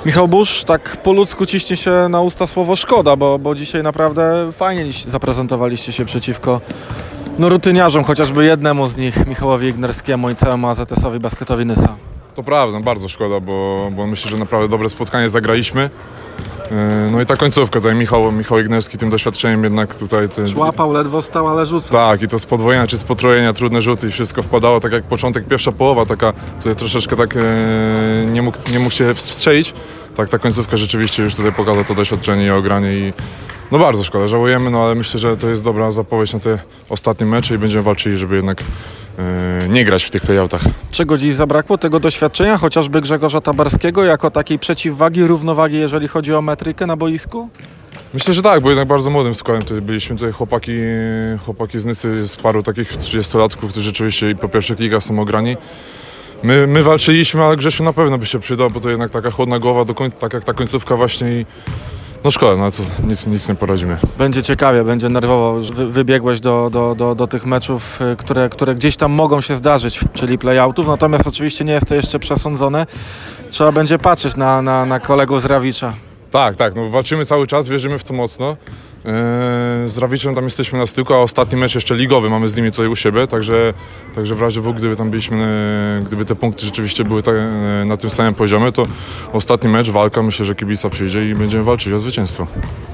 Michał Busz, tak po ludzku ciśnie się na usta słowo szkoda, bo dzisiaj naprawdę fajnie zaprezentowaliście się przeciwko rutyniarzom, chociażby jednemu z nich, Michałowi Ignerskiemu i całemu AZS-owi Basketowi Nysa. To prawda, bardzo szkoda, bo myślę, że naprawdę dobre spotkanie zagraliśmy. No i ta końcówka, tutaj Michał Ignerski tym doświadczeniem jednak tutaj... Łapał, ledwo stał, ale rzucał. Tak, i to z podwojenia czy z potrojenia, trudne rzuty i wszystko wpadało, tak jak początek, pierwsza połowa, taka tutaj troszeczkę tak nie mógł się wstrzelić. Tak, ta końcówka rzeczywiście już tutaj pokazała to doświadczenie i ogranie i no bardzo szkoda, żałujemy, no ale myślę, że to jest dobra zapowiedź na te ostatnie mecze i będziemy walczyli, żeby jednak nie grać w tych playoutach. Czego dziś zabrakło? Tego doświadczenia, chociażby Grzegorza Tabarskiego, jako takiej przeciwwagi, równowagi, jeżeli chodzi o metrykę na boisku? Myślę, że tak, bo jednak bardzo młodym składem byliśmy tutaj chłopaki z Nysy, z paru takich 30-latków, którzy rzeczywiście i po pierwszych ligach są ograni. My walczyliśmy, ale Grzesiu na pewno by się przydał, bo to jednak taka chłodna głowa, tak jak ta końcówka właśnie i no szkoda, no co, nic nie poradzimy. Będzie ciekawie, będzie nerwowo. Wybiegłeś do tych meczów, które gdzieś tam mogą się zdarzyć, czyli playoutów, natomiast oczywiście nie jest to jeszcze przesądzone. Trzeba będzie patrzeć na kolegów z Rawicza. Tak, no walczymy cały czas, wierzymy w to mocno. Z Rawiczem tam jesteśmy na styku, a ostatni mecz jeszcze ligowy mamy z nimi tutaj u siebie, także w razie W, gdyby tam byliśmy, gdyby te punkty rzeczywiście były na tym samym poziomie, to ostatni mecz, walka, myślę, że kibica przyjdzie i będziemy walczyć o zwycięstwo.